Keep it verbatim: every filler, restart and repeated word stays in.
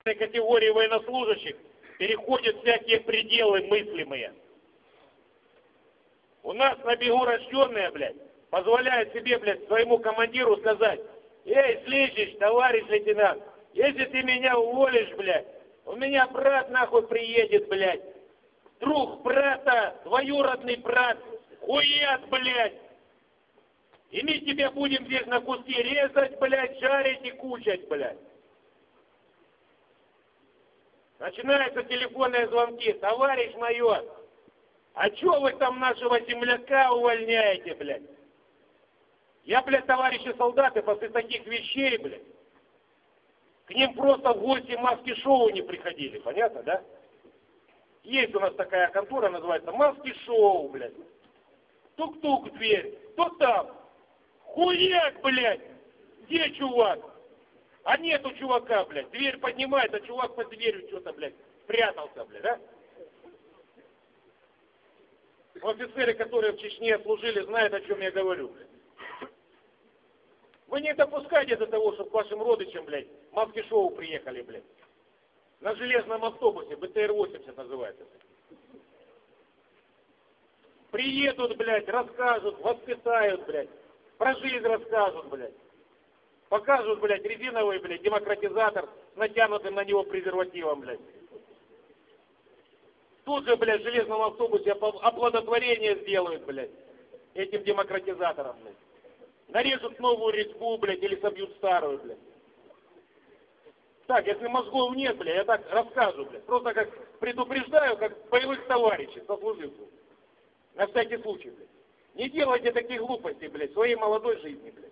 категории военнослужащих переходят всякие пределы мыслимые. У нас на бегу рожденные, блядь, позволяют себе, блядь, своему командиру сказать: эй, слышишь, товарищ лейтенант, если ты меня уволишь, блядь, у меня брат нахуй приедет, блядь. Друг брата, двоюродный брат, хуят, блядь. И мы тебя будем здесь на куски резать, блядь, жарить и кучать, блядь. Начинаются телефонные звонки: товарищ майор, а чё вы там нашего земляка увольняете, блядь? Я, блядь, товарищи солдаты, после таких вещей, блядь, к ним просто в гости маски-шоу не приходили, понятно, да? Есть у нас такая контора, называется маски-шоу, блядь. Тук-тук в дверь, кто там? Хуяк, блядь! Где чувак? А нету чувака, блядь. Дверь поднимает, а чувак под дверью что-то, блядь, прятался, блядь, да? Офицеры, которые в Чечне служили, знают, о чем я говорю, блядь. Вы не допускайте до того, чтобы к вашим родичам, блядь, маски-шоу приехали, блядь. На железном автобусе, бэ тэ эр восемьдесят называется. Приедут, блядь, расскажут, воспитают, блядь. Про жизнь расскажут, блядь. Покажут, блядь, резиновый, блядь, демократизатор с натянутым на него презервативом, блядь. Тут же, блядь, в железном автобусе оплодотворение сделают, блядь, этим демократизатором, блядь. Нарежут новую резьбу, блядь, или собьют старую, блядь. Так, если мозгов нет, блядь, я так расскажу, блядь. Просто как предупреждаю, как боевых товарищей, сослуживцев. На всякий случай, блядь. Не делайте таких глупостей, блядь, в своей молодой жизни, блядь.